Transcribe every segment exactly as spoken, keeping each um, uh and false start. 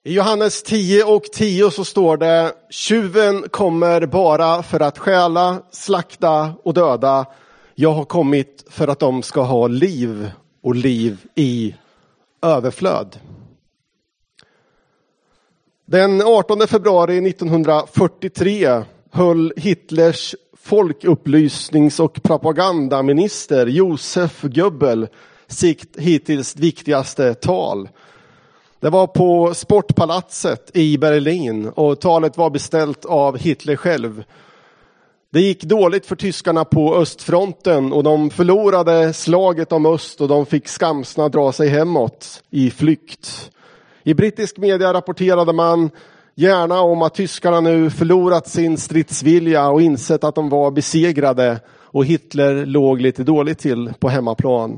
I Johannes tio och tio så står det: tjuven kommer bara för att stjäla, slakta och döda. Jag har kommit för att de ska ha liv och liv i överflöd. Den artonde februari nittonhundrafyrtiotre höll Hitlers folkupplysnings- och propagandaminister Josef Goebbels sitt hittills viktigaste tal. Det var på Sportpalatset i Berlin och talet var beställt av Hitler själv. Det gick dåligt för tyskarna på östfronten och de förlorade slaget om öst och de fick skamsna dra sig hemåt i flykt. I brittisk media rapporterade man gärna om att tyskarna nu förlorat sin stridsvilja och insett att de var besegrade och Hitler låg lite dåligt till på hemmaplan.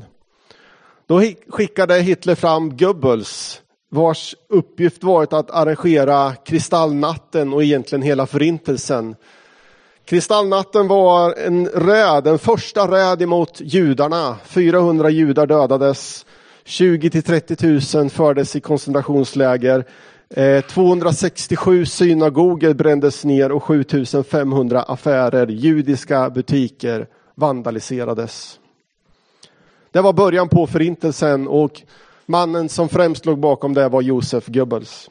Då skickade Hitler fram Goebbels, vars uppgift varit att arrangera kristallnatten och egentligen hela förintelsen. Kristallnatten var en räd, en första räd emot judarna. fyrahundra judar dödades, tjugo till trettio tusen fördes i koncentrationsläger. tvåhundrasextiosju synagogor brändes ner och sjutufemhundra affärer, judiska butiker vandaliserades. Det var början på förintelsen och mannen som främst låg bakom det var Josef Goebbels.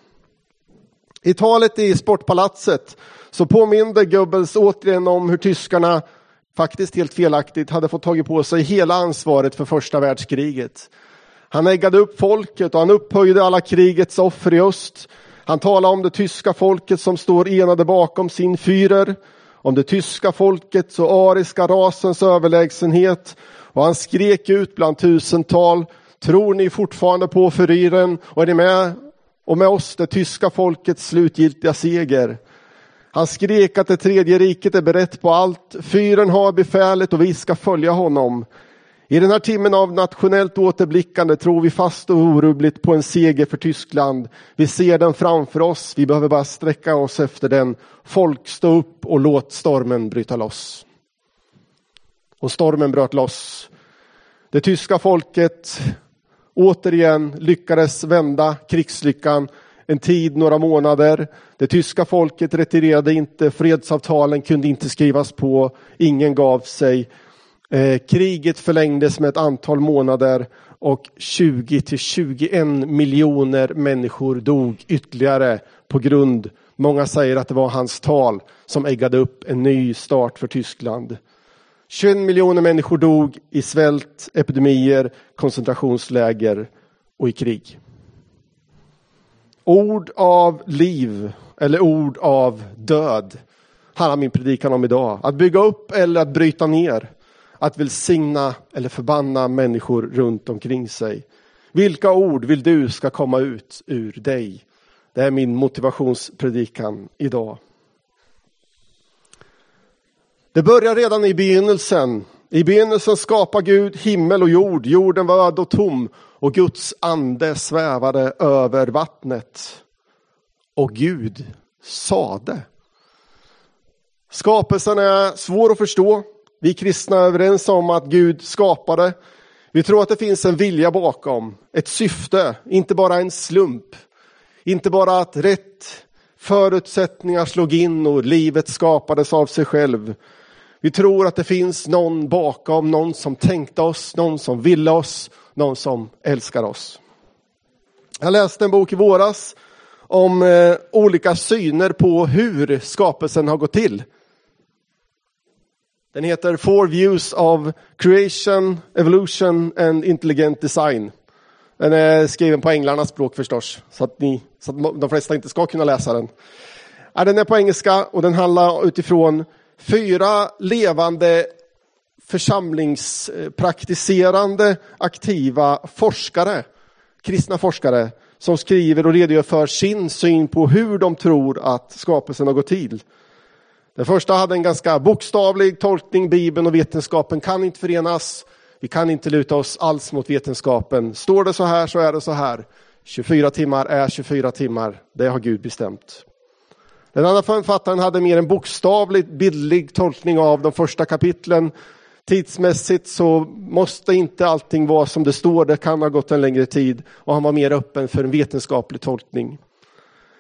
I talet i Sportpalatset så påminde Goebbels återigen om hur tyskarna, faktiskt helt felaktigt, hade fått tagit på sig hela ansvaret för första världskriget. Han äggade upp folket och han upphöjde alla krigets offer i öst. Han talade om det tyska folket som står enade bakom sin Führer, om det tyska folkets och ariska rasens överlägsenhet, och han skrek ut bland tusental: tror ni fortfarande på Führern och är ni med och med oss det tyska folkets slutgiltiga seger? Han skrek att det tredje riket är berett på allt. Führern har befälet och vi ska följa honom. I den här timmen av nationellt återblickande tror vi fast och orubbligt på en seger för Tyskland. Vi ser den framför oss. Vi behöver bara sträcka oss efter den. Folk, stå upp och låt stormen bryta loss. Och stormen bröt loss. Det tyska folket återigen lyckades vända krigslyckan en tid, några månader. Det tyska folket retirerade inte, fredsavtalen kunde inte skrivas på, ingen gav sig. Eh, kriget förlängdes med ett antal månader och tjugo till tjugoen miljoner människor dog ytterligare på grund, många säger att det var hans tal som äggade upp en ny start för Tyskland. tjugoen miljoner människor dog i svält, epidemier, koncentrationsläger och i krig. Ord av liv eller ord av död handlar min predikan om idag. Att bygga upp eller att bryta ner. Att välsigna eller förbanna människor runt omkring sig. Vilka ord vill du ska komma ut ur dig? Det är min motivationspredikan idag. Det börjar redan i begynnelsen. I begynnelsen skapar Gud himmel och jord. Jorden var öd och tom och Guds ande svävade över vattnet. Och Gud sade. Skapelsen är svår att förstå. Vi kristna är överens om att Gud skapade. Vi tror att det finns en vilja bakom. Ett syfte, inte bara en slump. Inte bara att rätt förutsättningar slog in och livet skapades av sig själv. Vi tror att det finns någon bakom, någon som tänkte oss, någon som ville oss, någon som älskar oss. Jag läste en bok i våras om eh, olika syner på hur skapelsen har gått till. Den heter Four Views of Creation, Evolution and Intelligent Design. Den är skriven på änglarnas språk förstås, så att, ni, så att de flesta inte ska kunna läsa den. Ja, den är på engelska och den handlar utifrån fyra levande församlingspraktiserande aktiva forskare, kristna forskare, som skriver och redogör för sin syn på hur de tror att skapelsen har gått till. Den första hade en ganska bokstavlig tolkning. Bibeln och vetenskapen kan inte förenas. Vi kan inte luta oss alls mot vetenskapen. Står det så här så är det så här. tjugofyra timmar är tjugofyra timmar. Det har Gud bestämt. Den andra författaren hade mer en bokstavlig, bildlig tolkning av de första kapitlen. Tidsmässigt så måste inte allting vara som det står. Det kan ha gått en längre tid. Och han var mer öppen för en vetenskaplig tolkning.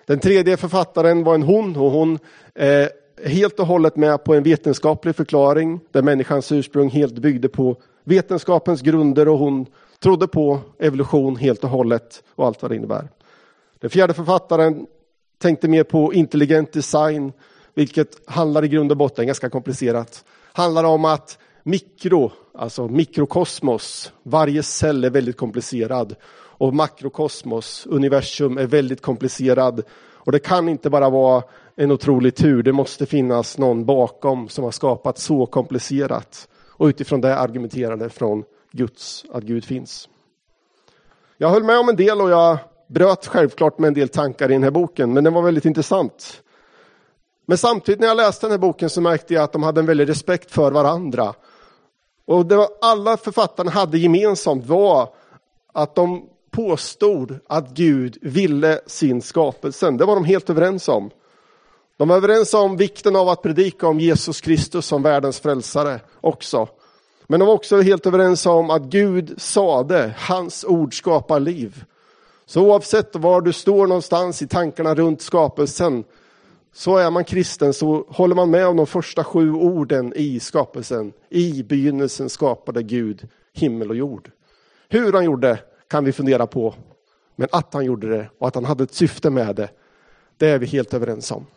Den tredje författaren var en hon och hon är helt och hållet med på en vetenskaplig förklaring där människans ursprung helt byggde på vetenskapens grunder och hon trodde på evolution helt och hållet och allt vad det innebär. Den fjärde författaren tänkte mer på intelligent design, vilket handlar i grund och botten ganska komplicerat. Handlar om att mikro, alltså mikrokosmos, varje cell är väldigt komplicerad och makrokosmos, universum, är väldigt komplicerad. Och det kan inte bara vara en otrolig tur, det måste finnas någon bakom som har skapat så komplicerat. Och utifrån det argumenterade från Guds, att Gud finns. Jag höll med om en del och jag bröt självklart med en del tankar i den här boken, men den var väldigt intressant. Men samtidigt när jag läste den här boken så märkte jag att de hade en väldig respekt för varandra. Och det var, alla författarna hade gemensamt var att de påstod att Gud ville sin skapelsen. Det var de helt överens om. De var överens om vikten av att predika om Jesus Kristus som världens frälsare också. Men de var också helt överens om att Gud sade, hans ord skapar liv. Så oavsett var du står någonstans i tankarna runt skapelsen, så är man kristen så håller man med om de första sju orden i skapelsen. I begynnelsen skapade Gud himmel och jord. Hur han gjorde kan vi fundera på. Men att han gjorde det och att han hade ett syfte med det, det är vi helt överens om.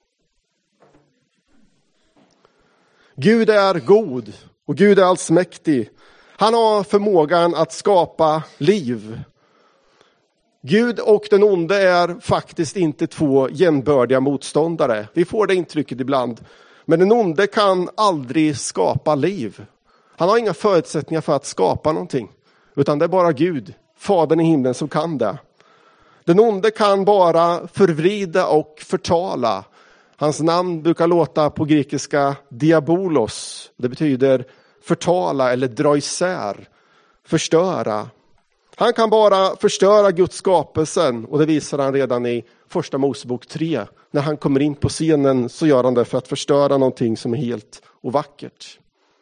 Gud är god och Gud är allsmäktig. Han har förmågan att skapa liv. Gud och den onde är faktiskt inte två jämnbördiga motståndare. Vi får det intrycket ibland. Men den onde kan aldrig skapa liv. Han har inga förutsättningar för att skapa någonting. Utan det är bara Gud, Fadern i himlen, som kan det. Den onde kan bara förvrida och förtala. Hans namn brukar låta på grekiska diabolos. Det betyder förtala eller dra isär, förstöra. Han kan bara förstöra Guds skapelsen och det visar han redan i första Mosebok tre. När han kommer in på scenen så gör han det för att förstöra någonting som är helt och vackert.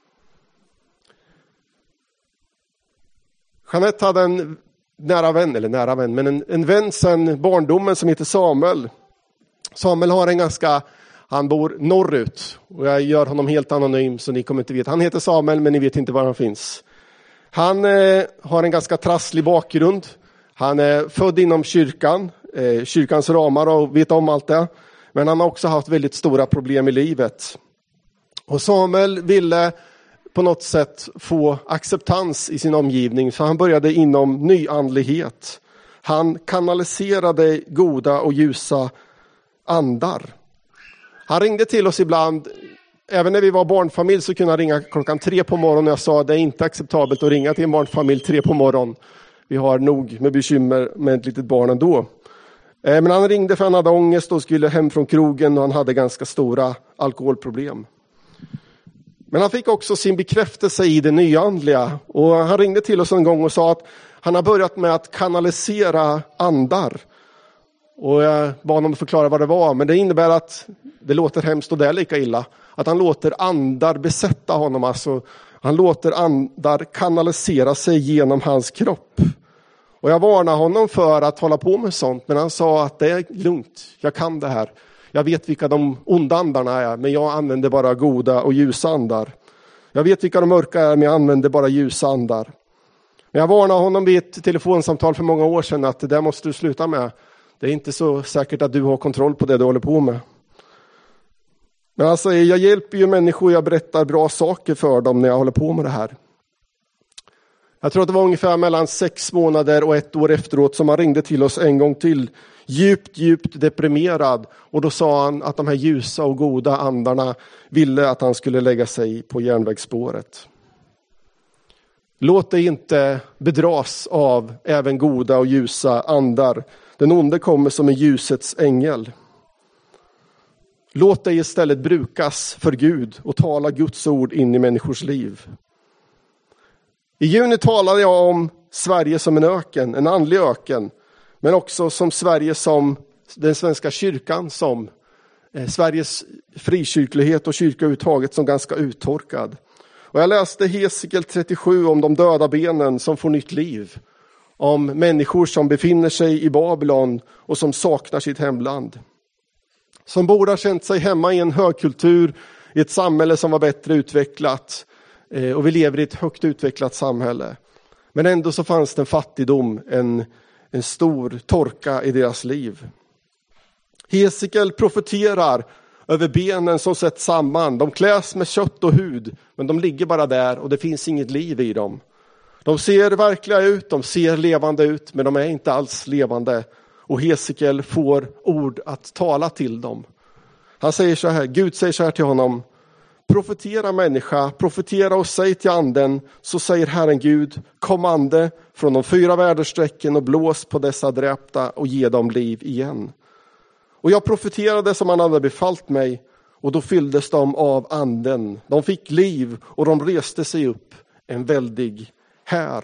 Jeanette hade en nära vän, eller nära vän, men en, en vän sedan barndomen som heter Samuel. Samuel har en ganska, han bor norrut och jag gör honom helt anonym så ni kommer inte veta. Han heter Samuel men ni vet inte var han finns. Han eh, har en ganska trasslig bakgrund. Han är född inom kyrkan, eh, kyrkans ramar och vet om allt det. Men han har också haft väldigt stora problem i livet. Och Samuel ville på något sätt få acceptans i sin omgivning så han började inom nyandlighet. Han kanaliserade goda och ljusa andar. Han ringde till oss ibland. Även när vi var barnfamilj så kunde han ringa klockan tre på morgonen. Jag sa att det är inte acceptabelt att ringa till en barnfamilj tre på morgonen. Vi har nog med bekymmer med ett litet barn ändå. Men han ringde för han hade ångest och skulle hem från krogen och han hade ganska stora alkoholproblem. Men han fick också sin bekräftelse i det nyandliga. Och han ringde till oss en gång och sa att han har börjat med att kanalisera andar. Och jag bad honom att förklara vad det var. Men det innebär att det låter hemskt och det är lika illa. Att han låter andar besätta honom. Alltså, han låter andar kanalisera sig genom hans kropp. Och jag varnade honom för att hålla på med sånt. Men han sa att det är lugnt. Jag kan det här. Jag vet vilka de onda andarna är. Men jag använder bara goda och ljusa andar. Jag vet vilka de mörka är. Men jag använder bara ljusa andar. Men jag varnade honom vid ett telefonsamtal för många år sedan. Att det där måste du sluta med. Det är inte så säkert att du har kontroll på det du håller på med. Men alltså, jag hjälper ju människor, jag berättar bra saker för dem när jag håller på med det här. Jag tror att det var ungefär mellan sex månader och ett år efteråt som han ringde till oss en gång till. Djupt, djupt deprimerad. Och då sa han att de här ljusa och goda andarna ville att han skulle lägga sig på järnvägsspåret. Låt dig inte bedras av även goda och ljusa andar. Den onde kommer som en ljusets ängel. Låt dig istället brukas för Gud och tala Guds ord in i människors liv. I juni talade jag om Sverige som en öken, en andlig öken. Men också som Sverige som den svenska kyrkan, som eh, Sveriges frikyrklighet och kyrkauttaget som ganska uttorkad. Och jag läste Hesekiel trettiosju om de döda benen som får nytt liv. om människor som befinner sig i Babylon och som saknar sitt hemland. Som borde ha känt sig hemma i en högkultur, i ett samhälle som var bättre utvecklat. Och vi lever i ett högt utvecklat samhälle. Men ändå så fanns det en fattigdom, en, en stor torka i deras liv. Hesekiel profeterar över benen som sätts samman. De kläs med kött och hud, men de ligger bara där och det finns inget liv i dem. De ser verkliga ut, de ser levande ut, men de är inte alls levande. Och Hesekiel får ord att tala till dem. Han säger så här, Gud säger så här till honom: profetera människa, profetera och säg till anden, så säger Herren Gud, kom ande från de fyra väderstrecken och blås på dessa dräpta och ge dem liv igen. Och jag profeterade som han hade befallt mig, och då fylldes de av anden. De fick liv och de reste sig upp, en väldig här.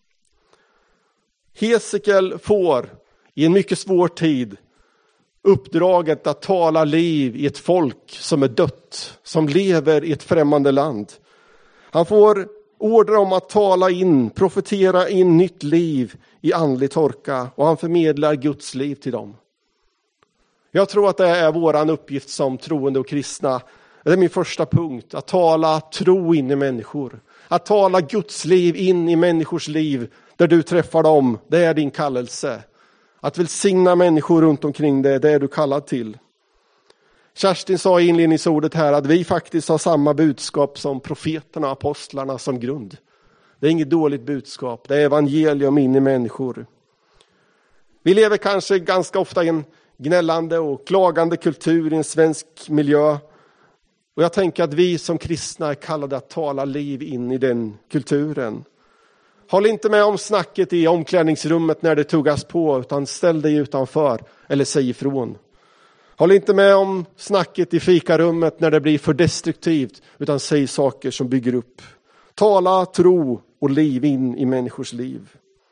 Hesekiel får i en mycket svår tid uppdraget att tala liv i ett folk som är dött, som lever i ett främmande land. Han får order om att tala in, profetera in nytt liv i andlig torka, och han förmedlar Guds liv till dem. Jag tror att det är våran uppgift som troende och kristna. Det är min första punkt, att tala tro in i människor. Att tala Guds liv in i människors liv där du träffar dem, det är din kallelse. Att välsigna människor runt omkring dig, det är du kallad till. Kerstin sa i inledningsordet här att vi faktiskt har samma budskap som profeterna och apostlarna som grund. Det är inget dåligt budskap, det är evangelium in i människor. Vi lever kanske ganska ofta i en gnällande och klagande kultur i en svensk miljö. Och jag tänker att vi som kristna är kallade att tala liv in i den kulturen. Håll inte med om snacket i omklädningsrummet när det tuggas på, utan ställ dig utanför eller säg ifrån. Håll inte med om snacket i fikarummet när det blir för destruktivt, utan säg saker som bygger upp. Tala tro och liv in i människors liv.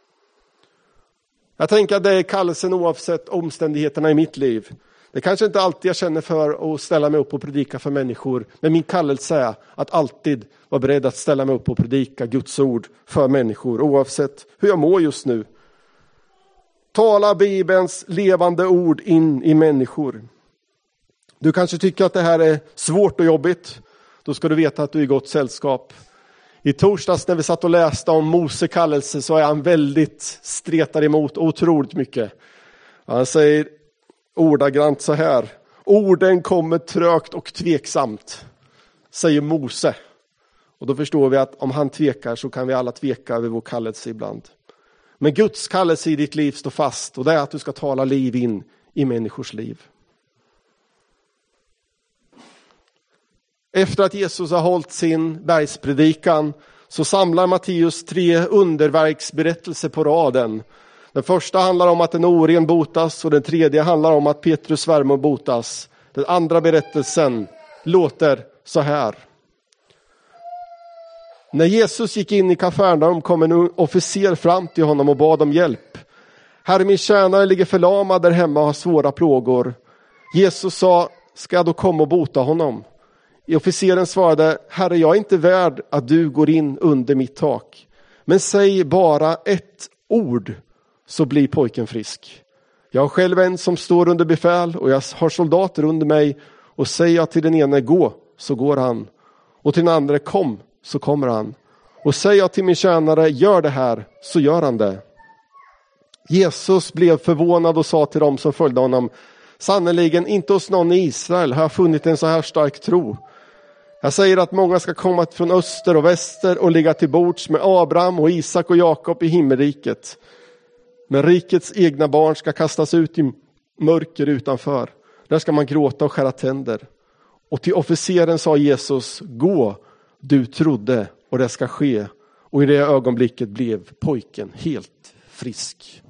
Jag tänker att det är kallelsen oavsett omständigheterna i mitt liv. Det kanske inte alltid jag känner för att ställa mig upp och predika för människor. Men min kallelse är att alltid vara beredd att ställa mig upp och predika Guds ord för människor. Oavsett hur jag mår just nu. Tala Bibelns levande ord in i människor. Du kanske tycker att det här är svårt och jobbigt. Då ska du veta att du är i gott sällskap. I torsdags när vi satt och läste om Mose kallelse så är han väldigt stretar emot otroligt mycket. Han säger ordagrant så här: orden kommer trögt och tveksamt, säger Mose. Och då förstår vi att om han tvekar så kan vi alla tveka över vår kallelse ibland. Men Guds kallelse i ditt liv står fast, och det är att du ska tala liv in i människors liv. Efter att Jesus har hållit sin bergspredikan så samlar Matteus tre underverksberättelser på raden. Den första handlar om att en oren botas, och den tredje handlar om att Petrus svärmor botas. Den andra berättelsen låter så här. När Jesus gick in i Kafarnaum kom en officer fram till honom och bad om hjälp. Herre, min tjänare ligger förlamad där hemma och har svåra plågor. Jesus sa, ska jag då komma och bota honom? Officeren svarade, Herre, jag är inte värd att du går in under mitt tak. Men säg bara ett ord så blir pojken frisk. Jag har själv en som står under befäl och jag har soldater under mig, och säger jag till den ene gå, så går han. Och till den andra kom, så kommer han. Och säger jag till min tjänare gör det här, så gör han det. Jesus blev förvånad och sa till dem som följde honom, sannoliken inte hos någon i Israel har jag funnit en så här stark tro. Jag säger att många ska komma från öster och väster och ligga till bords med Abraham och Isak och Jakob i himmelriket. Men rikets egna barn ska kastas ut i mörker utanför. Där ska man gråta och skära tänder. Och till officeren sa Jesus, gå, du trodde, och det ska ske. Och i det ögonblicket blev pojken helt frisk.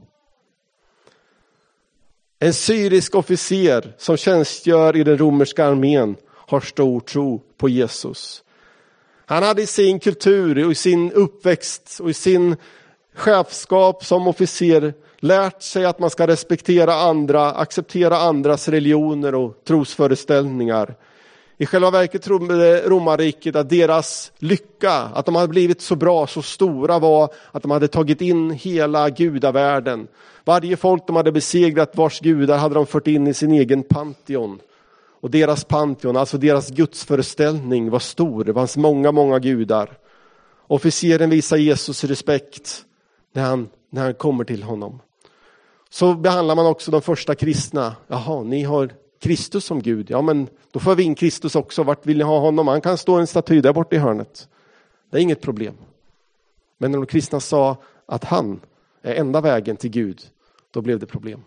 En syrisk officer som tjänstgör i den romerska armén har stor tro på Jesus. Han hade i sin kultur och i sin uppväxt och i sin chefskap som officer lärt sig att man ska respektera andra, acceptera andras religioner och trosföreställningar. I själva verket trodde romarriket att deras lycka, att de hade blivit så bra, så stora, var att de hade tagit in hela gudavärlden. Varje folk de hade besegrat, vars gudar hade de fört in i sin egen pantheon. Och deras pantheon, alltså deras gudsföreställning, var stor. Det fanns många, många gudar. Officeren visar Jesus respekt när han, när han kommer till honom. Så behandlar man också de första kristna. Jaha, ni har Kristus som Gud. Ja, men då får vi in Kristus också. Vart vill ni ha honom? Han kan stå en staty där borta i hörnet. Det är inget problem. Men när de kristna sa att han är enda vägen till Gud, då blev det problem.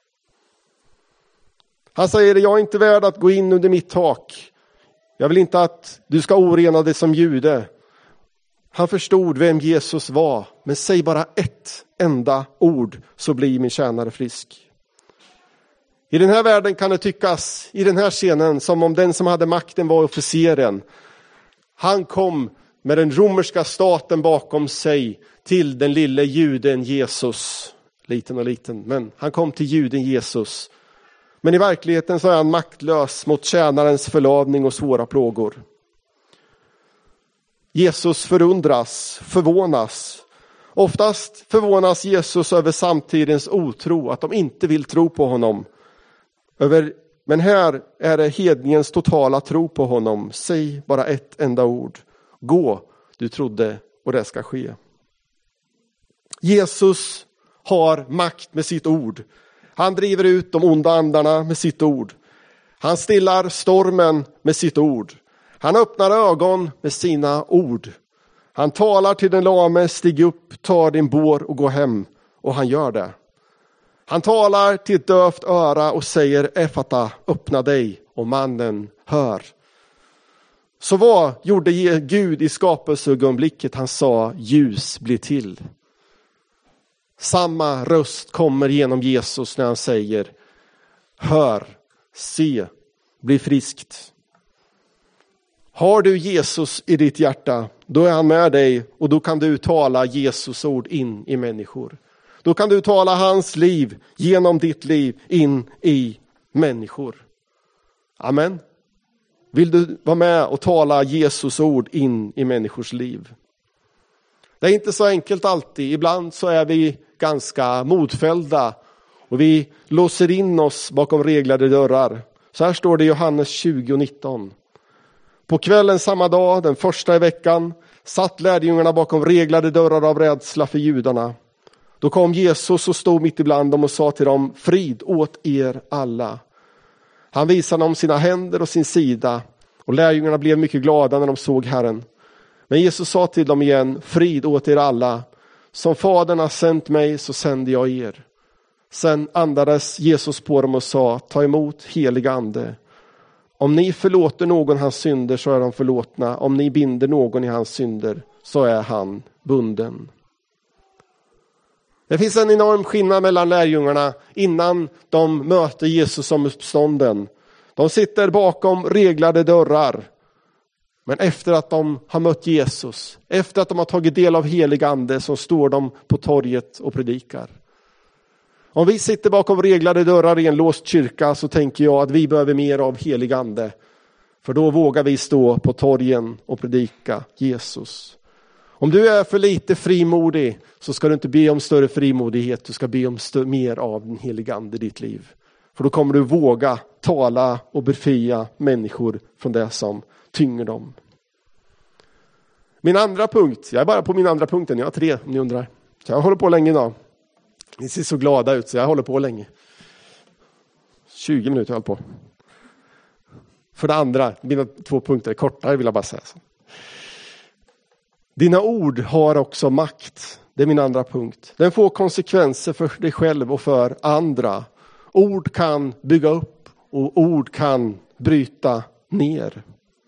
Han säger, jag är inte värd att gå in under mitt tak. Jag vill inte att du ska orena dig som jude. Han förstod vem Jesus var. Men säg bara ett enda ord så blir min tjänare frisk. I den här världen kan det tyckas, i den här scenen, som om den som hade makten var officeren. Han kom med den romerska staten bakom sig till den lille juden Jesus. Liten och liten, men han kom till juden Jesus. Men i verkligheten så är han maktlös mot tjänarens förlavning och svåra plågor. Jesus förundras, förvånas. Oftast förvånas Jesus över samtidens otro, att de inte vill tro på honom. Över, men här är det hedningens totala tro på honom. Säg bara ett enda ord. Gå, du trodde, och det ska ske. Jesus har makt med sitt ord. Han driver ut de onda andarna med sitt ord. Han stillar stormen med sitt ord. Han öppnar ögon med sina ord. Han talar till den lame, stig upp, ta din bår och gå hem. Och han gör det. Han talar till ett dövt öra och säger, Efata, öppna dig, och mannen hör. Så vad gjorde Gud i skapelseögonblicket? Han sa, ljus blir till. Samma röst kommer genom Jesus när han säger, hör, se, bli friskt. Har du Jesus i ditt hjärta, då är han med dig, och då kan du tala Jesus ord in i människor. Då kan du tala hans liv genom ditt liv in i människor. Amen. Vill du vara med och tala Jesus ord in i människors liv? Det är inte så enkelt alltid. Ibland så är vi ganska modfällda och vi låser in oss bakom reglade dörrar. Så här står det i Johannes tjugo nitton. På kvällen samma dag, den första i veckan, satt lärjungarna bakom reglade dörrar av rädsla för judarna. Då kom Jesus och stod mitt ibland dem och sa till dem, frid åt er alla. Han visade dem sina händer och sin sida, och lärjungarna blev mycket glada när de såg Herren. Men Jesus sa till dem igen, frid åt er alla. Som Fadern har sänt mig, så sänder jag er. Sen andades Jesus på dem och sa, ta emot helig ande. Om ni förlåter någon hans synder, så är de förlåtna. Om ni binder någon i hans synder, så är han bunden. Det finns en enorm skillnad mellan lärjungarna innan de möter Jesus som uppstånden. De sitter bakom reglade dörrar. Men efter att de har mött Jesus, efter att de har tagit del av helig ande, så står de på torget och predikar. Om vi sitter bakom reglade dörrar i en låst kyrka, så tänker jag att vi behöver mer av helig ande. För då vågar vi stå på torgen och predika Jesus. Om du är för lite frimodig, så ska du inte be om större frimodighet. Du ska be om stö- mer av den heliga ande i ditt liv. För då kommer du våga tala och befria människor från det som tynger dem. Min andra punkt. Jag är bara på min andra punkten. Jag har tre, om ni undrar. Så jag håller på länge idag. Ni ser så glada ut, så jag håller på länge. tjugo minuter jag håller på. För det andra, mina två punkter är kortare, vill jag bara säga. Dina ord har också makt. Det är min andra punkt. Den får konsekvenser för dig själv och för andra. Ord kan bygga upp och ord kan bryta ner.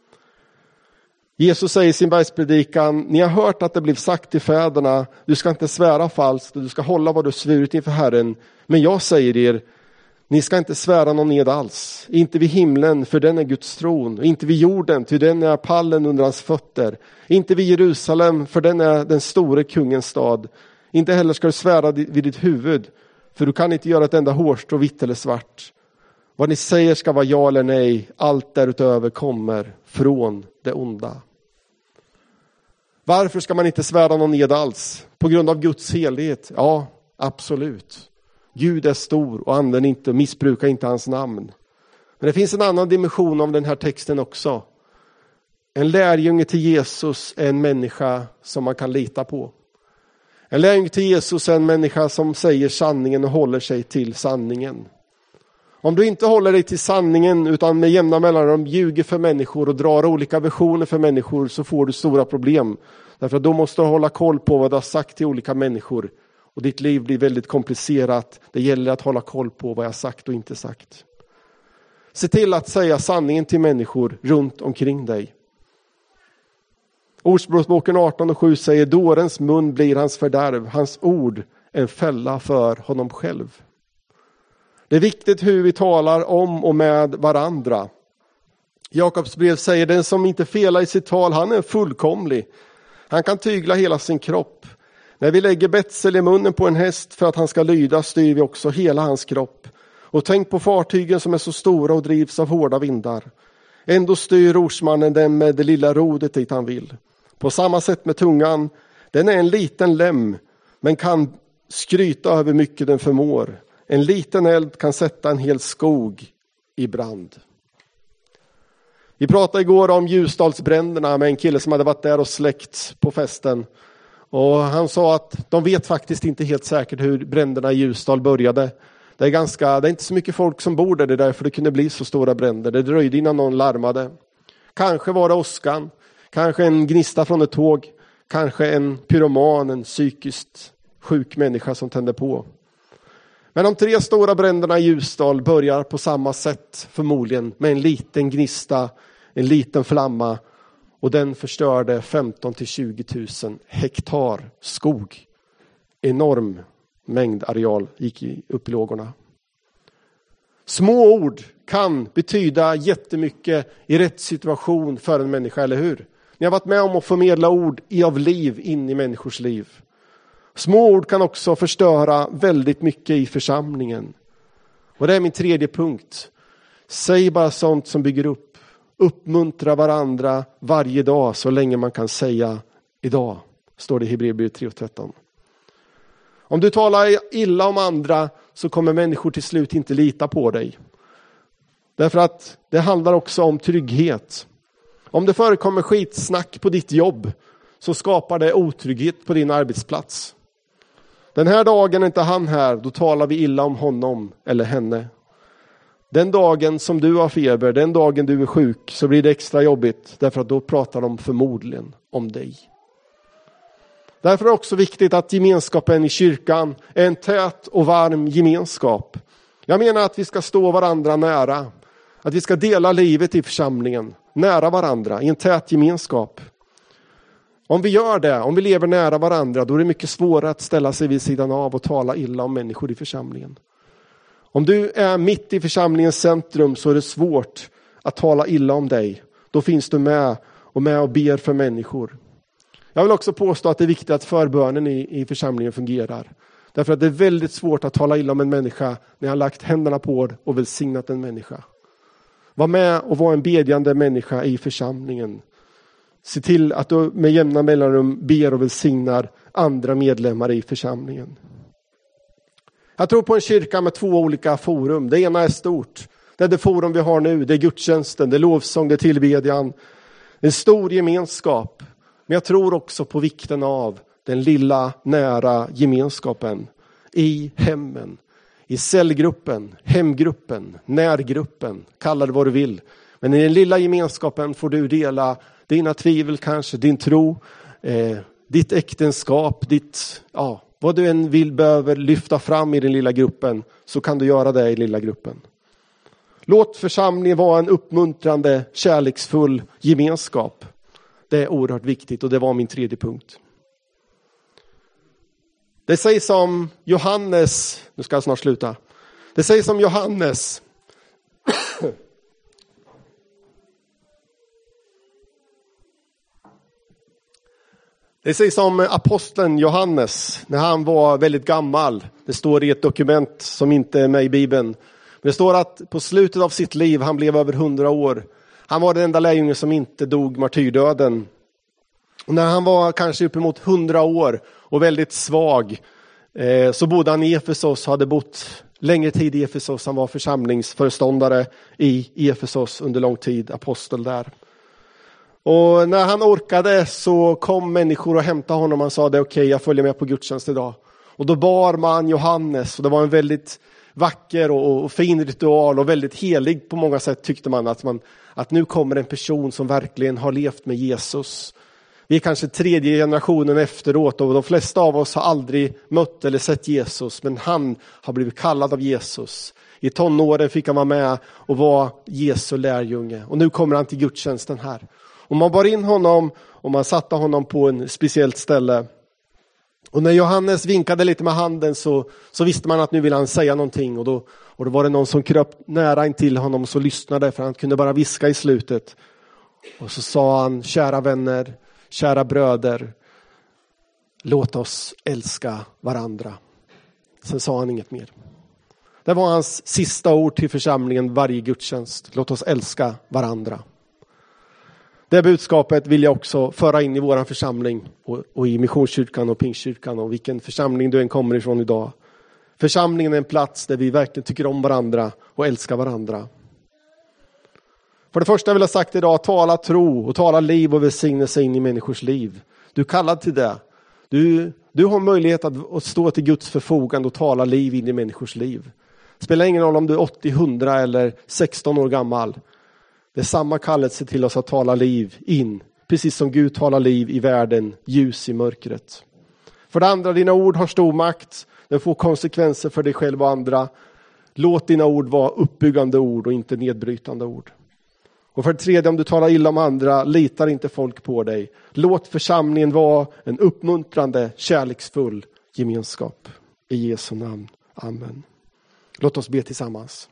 Jesus säger i sin bergspredikan, ni har hört att det blev sagt till fäderna, du ska inte svära falskt och du ska hålla vad du svurit inför Herren. Men jag säger er, ni ska inte svära någon ned alls. Inte vid himlen, för den är Guds tron. Inte vid jorden, ty den är pallen under hans fötter. Inte vid Jerusalem, för den är den store kungens stad. Inte heller ska du svära vid ditt huvud, för du kan inte göra ett enda hårstrå vitt eller svart. Vad ni säger ska vara ja eller nej. Allt därutöver kommer från det onda. Varför ska man inte svära någon ed alls? På grund av Guds helighet? Ja, absolut. Gud är stor och anden inte, missbrukar inte hans namn. Men det finns en annan dimension av den här texten också. En lärjunge till Jesus är en människa som man kan lita på. En lärjunge till Jesus är en människa som säger sanningen och håller sig till sanningen. Om du inte håller dig till sanningen utan med jämna mellanrum ljuger för människor och drar olika versioner för människor, så får du stora problem. Därför att då måste du hålla koll på vad du har sagt till olika människor. Och ditt liv blir väldigt komplicerat. Det gäller att hålla koll på vad jag har sagt och inte sagt. Se till att säga sanningen till människor runt omkring dig. Ordspråksboken arton och sju säger: dårens mun blir hans fördärv, hans ord en fälla för honom själv. Det är viktigt hur vi talar om och med varandra. Jakobs brev säger: den som inte felar i sitt tal, han är fullkomlig. Han kan tygla hela sin kropp. När vi lägger betsel i munnen på en häst för att han ska lyda, styr vi också hela hans kropp. Och tänk på fartygen som är så stora och drivs av hårda vindar. Ändå styr rorsmannen dem med det lilla rodet dit han vill. På samma sätt med tungan. Den är en liten lem, men kan skryta över mycket den förmår. En liten eld kan sätta en hel skog i brand. Vi pratade igår om Ljusdalsbränderna med en kille som hade varit där och släckt på festen. Och han sa att de vet faktiskt inte helt säkert hur bränderna i Ljusdal började. Det är, ganska, det är inte så mycket folk som bor där, det är därför det kunde bli så stora bränder. Det dröjde innan någon larmade. Kanske var det åskan, kanske en gnista från ett tåg, kanske en pyroman, en psykiskt sjuk människa som tände på. Men de tre stora bränderna i Ljusdal börjar på samma sätt förmodligen med en liten gnista, en liten flamma, och den förstörde femton till tjugo tusen hektar skog. Enorm mängd areal gick upp i lågorna. Små ord kan betyda jättemycket i rätt situation för en människa, eller hur? Ni har varit med om att förmedla ord av liv in i människors liv. Små ord kan också förstöra väldigt mycket i församlingen. Och det är min tredje punkt. Säg bara sånt som bygger upp. Uppmuntra varandra varje dag så länge man kan säga idag. Står det i Hebreerbrevet tre och tretton. Om du talar illa om andra så kommer människor till slut inte lita på dig. Därför att det handlar också om trygghet. Om det förekommer skitsnack på ditt jobb så skapar det otrygghet på din arbetsplats. Den här dagen är inte han här, då talar vi illa om honom eller henne. Den dagen som du har feber, den dagen du är sjuk, så blir det extra jobbigt. Därför att då pratar de förmodligen om dig. Därför är det också viktigt att gemenskapen i kyrkan är en tät och varm gemenskap. Jag menar att vi ska stå varandra nära. Att vi ska dela livet i församlingen, nära varandra, i en tät gemenskap. Om vi gör det, om vi lever nära varandra, då är det mycket svårare att ställa sig vid sidan av och tala illa om människor i församlingen. Om du är mitt i församlingens centrum så är det svårt att tala illa om dig. Då finns du med och med och ber för människor. Jag vill också påstå att det är viktigt att förbönen i, i församlingen fungerar. Därför att det är väldigt svårt att tala illa om en människa när jag har lagt händerna på och välsignat en människa. Var med och var en bedjande människa i församlingen. Se till att du med jämna mellanrum ber och välsignar andra medlemmar i församlingen. Jag tror på en kyrka med två olika forum. Det ena är stort. Det är det forum vi har nu. Det är gudstjänsten, det är lovsång, det är tillbedjan. En stor gemenskap. Men jag tror också på vikten av den lilla nära gemenskapen. I hemmen, i cellgruppen, hemgruppen, närgruppen. Kalla det vad du vill. Men i den lilla gemenskapen får du dela dina tvivel kanske, din tro, eh, ditt äktenskap, ditt, ja, vad du än vill behöver lyfta fram i den lilla gruppen, så kan du göra det i den lilla gruppen. Låt församlingen vara en uppmuntrande, kärleksfull gemenskap. Det är oerhört viktigt och det var min tredje punkt. Det sägs om Johannes, nu ska jag snart sluta. Det sägs om Johannes. Det sägs om aposteln Johannes när han var väldigt gammal. Det står i ett dokument som inte är med i Bibeln. Det står att på slutet av sitt liv, han blev över hundra år. Han var den enda lärjungen som inte dog martyrdöden. Och när han var kanske uppemot hundra år och väldigt svag, eh, så bodde han i Efesos, hade bott längre tid i Efesos. Han var församlingsföreståndare i Efesos under lång tid, apostel där. Och när han orkade så kom människor och hämtade honom. Han sa det, okej, okay, jag följer med på gudstjänst idag. Och då bar man Johannes, och det var en väldigt vacker och, och fin ritual och väldigt helig på många sätt, tyckte man att, man att nu kommer en person som verkligen har levt med Jesus. Vi är kanske tredje generationen efteråt och de flesta av oss har aldrig mött eller sett Jesus, men han har blivit kallad av Jesus. I tonåren fick han vara med och vara Jesu lärjunge, och nu kommer han till gudstjänsten här. Och man bar in honom och man satte honom på en speciellt ställe. Och när Johannes vinkade lite med handen så, så visste man att nu vill han säga någonting. Och då, och då var det någon som kröp nära in till honom och så lyssnade, för han kunde bara viska i slutet. Och så sa han, kära vänner, kära bröder, låt oss älska varandra. Sen sa han inget mer. Det var hans sista ord till församlingen varje gudstjänst. Låt oss älska varandra. Det budskapet vill jag också föra in i vår församling och, och i Missionskyrkan och Pingstkyrkan och vilken församling du än kommer ifrån idag. Församlingen är en plats där vi verkligen tycker om varandra och älskar varandra. För det första vill jag sagt idag, tala tro och tala liv och välsignelse in i människors liv. Du är kallad till det. Du, du har möjlighet att, att stå till Guds förfogande och tala liv in i människors liv. Det spelar ingen roll om du är åttio, hundra eller sexton år gammal. Det är samma kallelse till oss att tala liv in. Precis som Gud talar liv i världen, ljus i mörkret. För det andra, dina ord har stor makt. Den får konsekvenser för dig själv och andra. Låt dina ord vara uppbyggande ord och inte nedbrytande ord. Och för det tredje, om du talar illa om andra, litar inte folk på dig. Låt församlingen vara en uppmuntrande, kärleksfull gemenskap. I Jesu namn. Amen. Låt oss be tillsammans.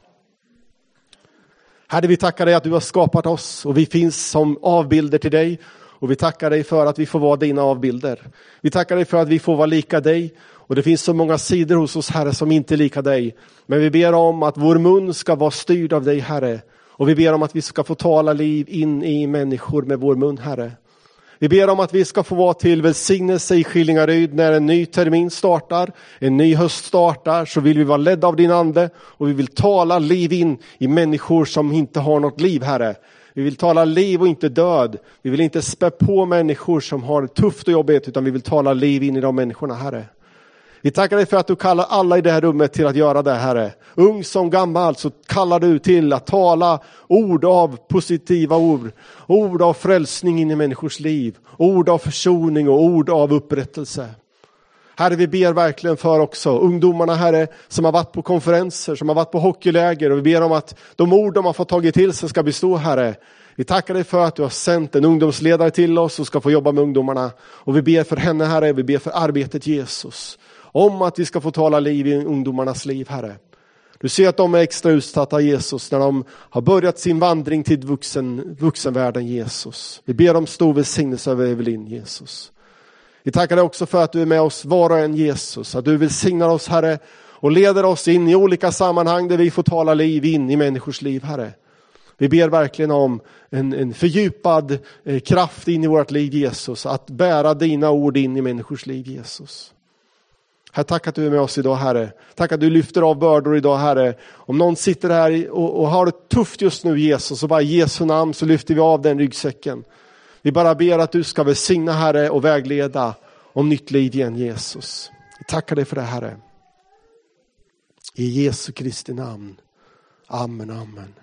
Herre, vi tackar dig att du har skapat oss och vi finns som avbilder till dig. Och vi tackar dig för att vi får vara dina avbilder. Vi tackar dig för att vi får vara lika dig. Och det finns så många sidor hos oss, Herre, som inte är lika dig. Men vi ber om att vår mun ska vara styrd av dig, Herre. Och vi ber om att vi ska få tala liv in i människor med vår mun, Herre. Vi ber om att vi ska få vara till välsignelse i Skillingaryd när en ny termin startar, en ny höst startar, så vill vi vara ledda av din ande och vi vill tala liv in i människor som inte har något liv, Herre. Vi vill tala liv och inte död. Vi vill inte spä på människor som har det tufft och jobbigt, utan vi vill tala liv in i de människorna, Herre. Vi tackar dig för att du kallar alla i det här rummet till att göra det, Herre. Ung som gammal så kallar du till att tala ord av positiva ord. Ord av frälsning in i människors liv. Ord av försoning och ord av upprättelse. Herre, vi ber verkligen för också ungdomarna, Herre, som har varit på konferenser, som har varit på hockeyläger. Och vi ber om att de ord de har fått tagit till sig ska bestå, Herre. Vi tackar dig för att du har sänt en ungdomsledare till oss och ska få jobba med ungdomarna. Och vi ber för henne, Herre, vi ber för arbetet Jesus. Om att vi ska få tala liv i ungdomarnas liv, Herre. Du ser att de är extra utsatta, Jesus, när de har börjat sin vandring till vuxen, vuxenvärlden, Jesus. Vi ber om stor välsignelse över Evelin, Jesus. Vi tackar dig också för att du är med oss var och en, Jesus. Att du välsignar oss, Herre, och leder oss in i olika sammanhang där vi får tala liv in i människors liv, Herre. Vi ber verkligen om en, en fördjupad eh, kraft in i vårt liv, Jesus. Att bära dina ord in i människors liv, Jesus. Herre, tack att du är med oss idag, Herre. Tack att du lyfter av bördor idag, Herre. Om någon sitter här och, och har det tufft just nu, Jesus, så bara i Jesu namn så lyfter vi av den ryggsäcken. Vi bara ber att du ska välsigna, Herre, och vägleda om nytt liv igen, Jesus. Vi tackar dig för det, Herre. I Jesu Kristi namn. Amen, amen.